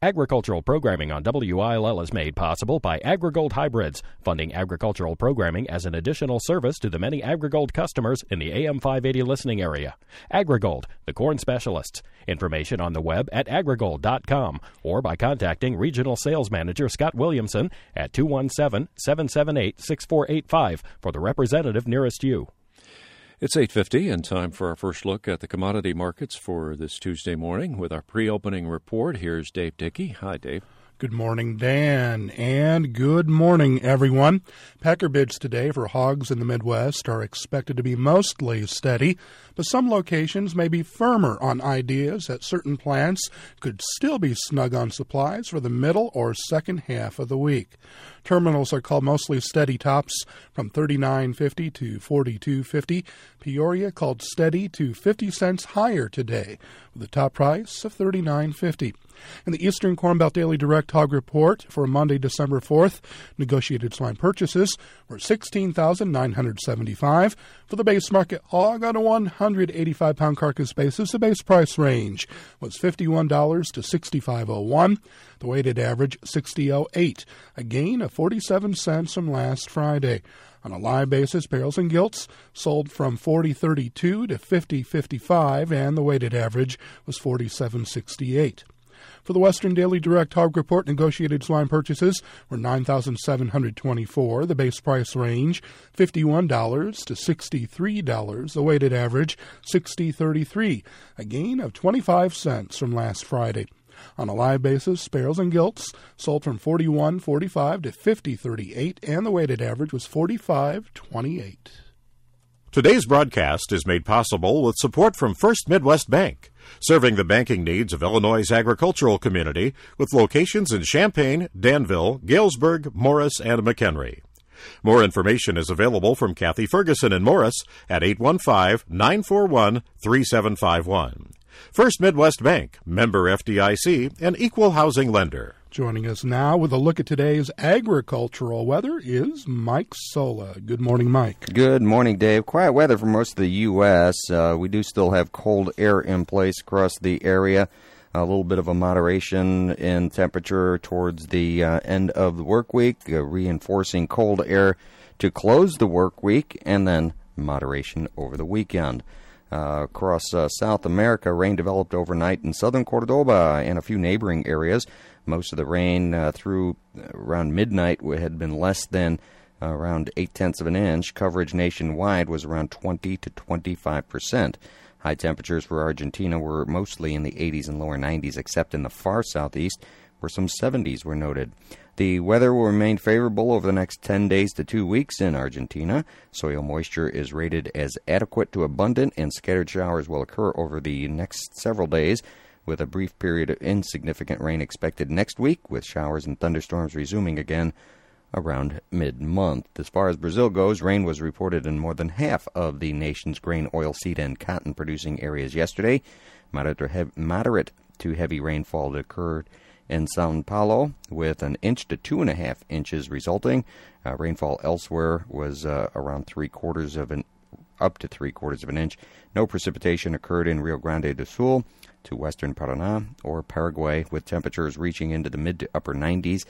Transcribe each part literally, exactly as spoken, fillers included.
Agricultural programming on W I L L is made possible by AgriGold Hybrids, funding agricultural programming as an additional service to the many AgriGold customers in the A M five eighty listening area. AgriGold, the corn specialists. Information on the web at agrigold dot com or by contacting Regional Sales Manager Scott Williamson at two one seven, seven seven eight, six four eight five for the representative nearest you. It's eight fifty and time for our first look at the commodity markets for this Tuesday morning. With our pre-opening report, here's Dave Dickey. Hi, Dave. Good morning, Dan, and good morning, everyone. Packer bids today for hogs in the Midwest are expected to be mostly steady, but some locations may be firmer on ideas that certain plants could still be snug on supplies for the middle or second half of the week. Terminals are called mostly steady tops from thirty-nine fifty to forty-two fifty. Peoria called steady to fifty cents higher today, with a top price of thirty-nine fifty. In the Eastern Corn Belt Daily Direct Hog Report for Monday, December fourth, negotiated swine purchases were sixteen thousand nine hundred seventy-five. For the base market hog on a one hundred eighty-five pound carcass basis, the base price range was fifty-one dollars to sixty-five oh one. The weighted average, sixty oh eight, a gain of forty-seven cents from last Friday. On a live basis, barrels and gilts sold from forty thirty-two to fifty fifty-five, and the weighted average was forty-seven sixty-eight. For the Western Daily Direct Hog Report, negotiated swine purchases were nine thousand seven hundred twenty-four. The base price range, fifty-one dollars to sixty-three dollars. The weighted average, sixty thirty-three, a gain of twenty-five cents from last Friday. On a live basis, barrels and gilts sold from forty-one forty-five to fifty thirty-eight, and the weighted average was forty-five twenty-eight. Today's broadcast is made possible with support from First Midwest Bank, serving the banking needs of Illinois' agricultural community with locations in Champaign, Danville, Galesburg, Morris, and McHenry. More information is available from Kathy Ferguson in Morris at eight one five, nine four one, three seven five one. First Midwest Bank, member F D I C, and equal housing lender. Joining us now with a look at today's agricultural weather is Mike Sola. Good morning, Mike. Good morning, Dave. Quiet weather for most of the U S Uh, we do still have cold air in place across the area. A little bit of a moderation in temperature towards the uh, end of the work week, uh, reinforcing cold air to close the work week, and then moderation over the weekend. Uh, across uh, South America, rain developed overnight in southern Cordoba and a few neighboring areas. Most of the rain uh, through around midnight had been less than uh, around eight-tenths of an inch. Coverage nationwide was around twenty to twenty-five percent. High temperatures for Argentina were mostly in the eighties and lower nineties, except in the far southeast, where some seventies were noted. The weather will remain favorable over the next ten days to two weeks in Argentina. Soil moisture is rated as adequate to abundant, and scattered showers will occur over the next several days, with a brief period of insignificant rain expected next week, with showers and thunderstorms resuming again around mid-month. As far as Brazil goes, rain was reported in more than half of the nation's grain, oilseed, and cotton-producing areas yesterday. Moderate to, hev- moderate to heavy rainfall occurred in Sao Paulo, with an inch to two and a half inches resulting. Uh, rainfall elsewhere was uh, around three quarters of an up to three quarters of an inch. No precipitation occurred in Rio Grande do Sul to western Paraná or Paraguay, with temperatures reaching into the mid to upper nineties.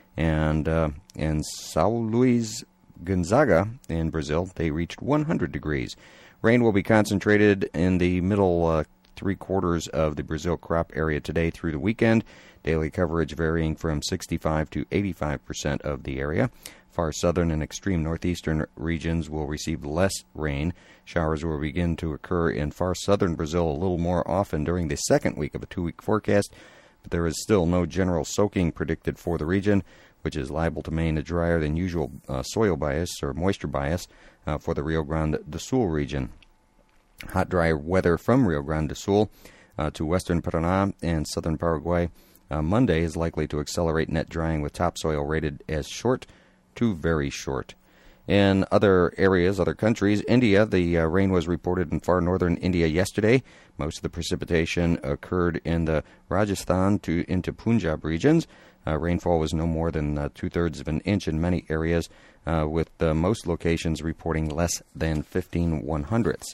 And uh, in São Luís Gonzaga in Brazil, they reached one hundred degrees. Rain will be concentrated in the middle uh, three quarters of the Brazil crop area today through the weekend. Daily coverage varying from sixty-five to eighty-five percent of the area. Far southern and extreme northeastern regions will receive less rain. Showers will begin to occur in far southern Brazil a little more often during the second week of a two-week forecast, but there is still no general soaking predicted for the region, which is liable to maintain a drier than usual uh, soil bias or moisture bias uh, for the Rio Grande do Sul region. Hot, dry weather from Rio Grande do Sul uh, to western Paraná and southern Paraguay uh, Monday is likely to accelerate net drying, with topsoil rated as short to very short. In other areas, other countries, India, the uh, rain was reported in far northern India yesterday. Most of the precipitation occurred in the Rajasthan to into Punjab regions. Uh, rainfall was no more than uh, two-thirds of an inch in many areas, uh, with uh, most locations reporting less than fifteen one-hundredths.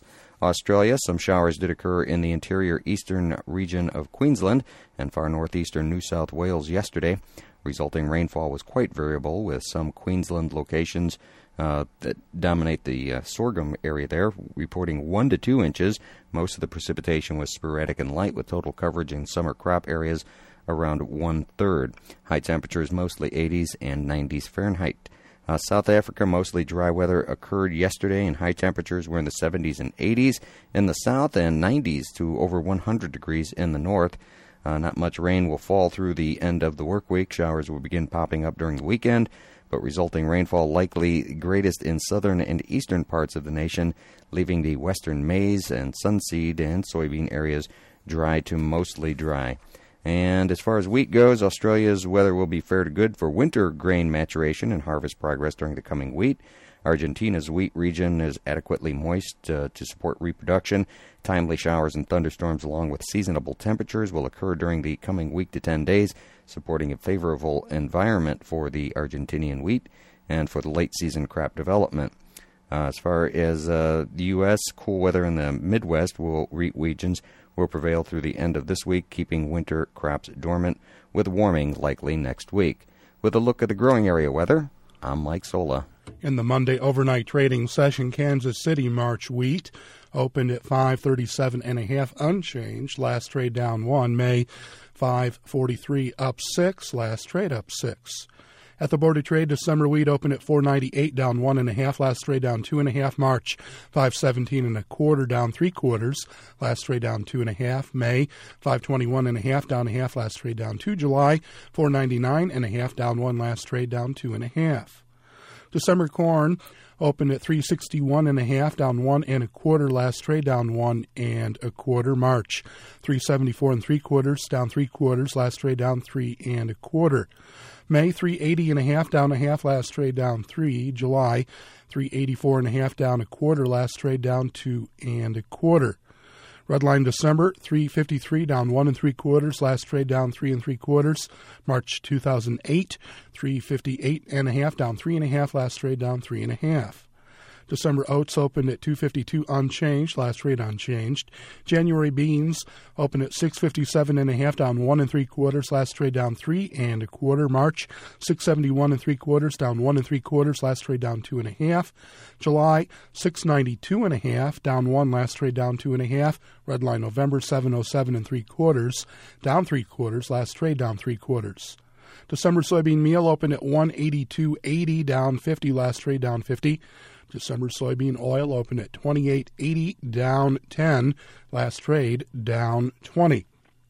Australia, some showers did occur in the interior eastern region of Queensland and far northeastern New South Wales yesterday. Resulting rainfall was quite variable, with some Queensland locations uh, that dominate the uh, sorghum area there reporting one to two inches. Most of the precipitation was sporadic and light, with total coverage in summer crop areas around one-third. High temperatures mostly eighties and nineties Fahrenheit. Uh, South Africa, mostly dry weather occurred yesterday, and high temperatures were in the seventies and eighties in the south and nineties to over one hundred degrees in the north. Uh, not much rain will fall through the end of the work week. Showers will begin popping up during the weekend, but resulting rainfall likely greatest in southern and eastern parts of the nation, leaving the western maize and sunseed and soybean areas dry to mostly dry. And as far as wheat goes, Australia's weather will be fair to good for winter grain maturation and harvest progress during the coming wheat. Argentina's wheat region is adequately moist uh, to support reproduction. Timely showers and thunderstorms along with seasonable temperatures will occur during the coming week to ten days, supporting a favorable environment for the Argentinian wheat and for the late-season crop development. Uh, as far as uh, the U S, cool weather in the Midwest will wheat regions will prevail through the end of this week, keeping winter crops dormant, with warming likely next week. With a look at the growing area weather, I'm Mike Sola. In the Monday overnight trading session, Kansas City March wheat opened at five thirty-seven and a half unchanged. Last trade down one. May five forty-three up six. Last trade up six. At the Board of Trade, December wheat opened at four ninety-eight, down one and a half. Last trade down two and a half. March five seventeen and a quarter, down three quarters. Last trade down two and a half. May five twenty-one and a half, down a half. Last trade down two. July four ninety-nine and a half, down one. Last trade down two and a half. December corn opened at three sixty-one and a half, down one and a quarter. Last trade down one and a quarter. March three seventy-four and three quarters, down three quarters. Last trade down three and a quarter. May three eighty and a half, down a half. Last trade down three. July three eighty-four and a half, down a quarter. Last trade down two and a quarter. Redline December three fifty-three, down one and three quarters. Last trade down three and three quarters. March two thousand eight three fifty-eight and a half, down three and a half. Last trade down three and a half. December oats opened at two fifty-two unchanged. Last trade unchanged. January beans opened at six fifty-seven and a half, down one and three quarters. Last trade down three and a quarter. March six seventy-one and three quarters, down one and three quarters. Last trade down two and a half. July six ninety-two and a half, down one. Last trade down two and a half. Redline November seven oh seven and three quarters, down three quarters. Last trade down three quarters. December soybean meal opened at one eighty-two eighty, down fifty. Last trade down fifty. December soybean oil opened at twenty-eight eighty, down ten. Last trade, down twenty.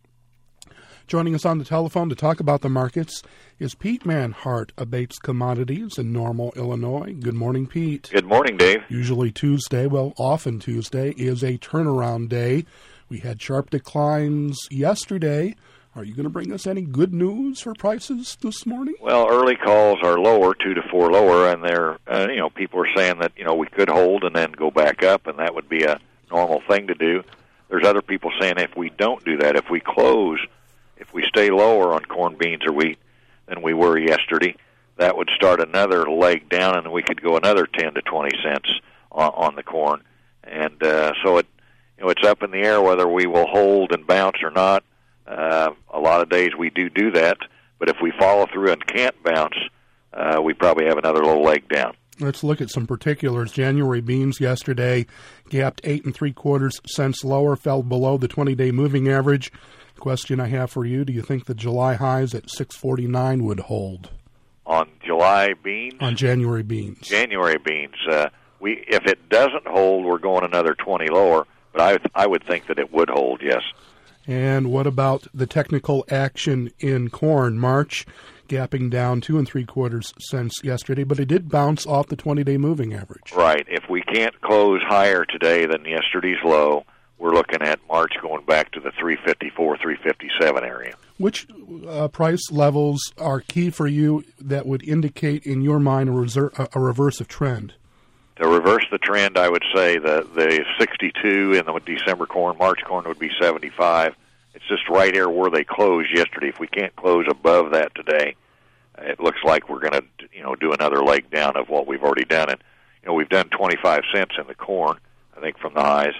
Joining us on the telephone to talk about the markets is Pete Manhart of Bates Commodities in Normal, Illinois. Good morning, Pete. Good morning, Dave. Usually Tuesday, well, often Tuesday, is a turnaround day. We had sharp declines yesterday. Are you going to bring us any good news for prices this morning? Well, early calls are lower, two to four lower, and they're, uh, you know, people are saying that, you know, we could hold and then go back up, and that would be a normal thing to do. There's other people saying if we don't do that, if we close, if we stay lower on corn, beans, or wheat than we were yesterday, that would start another leg down, and we could go another ten to twenty cents on, on the corn. And uh, so it, you know, it's up in the air whether we will hold and bounce or not. Uh, a lot of days we do do that, but if we follow through and can't bounce, uh, we probably have another little leg down. Let's look at some particulars. January beans yesterday gapped eight and three quarters cents lower, fell below the twenty-day moving average. Question I have for you: do you think the July highs at six forty-nine would hold? On July beans? On January beans. January beans. Uh, we if it doesn't hold, we're going another twenty lower. But I I would think that it would hold. Yes. And what about the technical action in corn? March gapping down two and three quarters cents yesterday, but it did bounce off the twenty-day moving average. Right. If we can't close higher today than yesterday's low, we're looking at March going back to the three fifty-four, three fifty-seven area. Which uh, price levels are key for you that would indicate in your mind a, reser- a reversive trend? To reverse the trend, I would say the the sixty-two in the December corn, March corn would be seventy-five. It's just right here where they closed yesterday. If we can't close above that today, it looks like we're going to, you know, do another leg down of what we've already done. And you know, we've done twenty-five cents in the corn, I think, from the highs.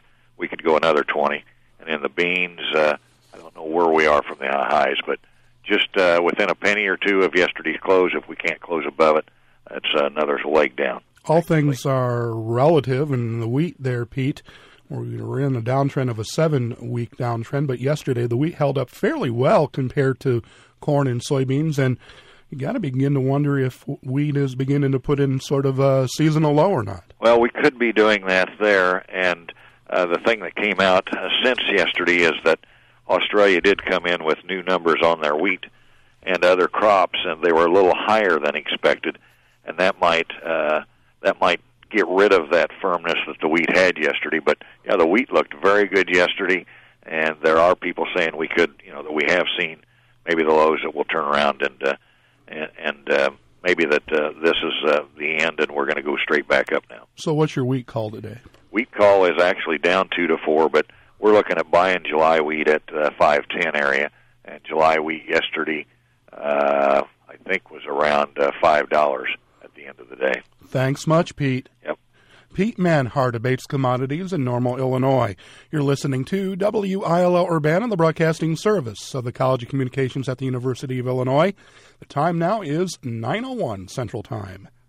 we could go another twenty. And in the beans, uh, I don't know where we are from the highs, but just uh, within a penny or two of yesterday's close. If we can't close above it, that's uh, another leg down. All things are relative, and the wheat there, Pete, we were in a downtrend of a seven-week downtrend, but yesterday the wheat held up fairly well compared to corn and soybeans, and you got to begin to wonder if wheat is beginning to put in sort of a seasonal low or not. Well, we could be doing that there, and uh, the thing that came out uh, since yesterday is that Australia did come in with new numbers on their wheat and other crops, and they were a little higher than expected, and that might uh, that might get rid of that firmness that the wheat had yesterday. But yeah, the wheat looked very good yesterday, and there are people saying we could, you know, that we have seen maybe the lows that will turn around, and uh, and, and uh, maybe that uh, this is uh, the end, and we're going to go straight back up now. So, what's your wheat call today? Wheat call is actually down two to four, but we're looking at buying July wheat at uh, five ten area, and July wheat yesterday, uh, I think, was around uh, five dollars at the end of the day. Thanks much, Pete. Yep. Pete Manhart debates commodities in Normal, Illinois. You're listening to W I L L Urbana, the broadcasting service of the College of Communications at the University of Illinois. The time now is nine oh one Central Time.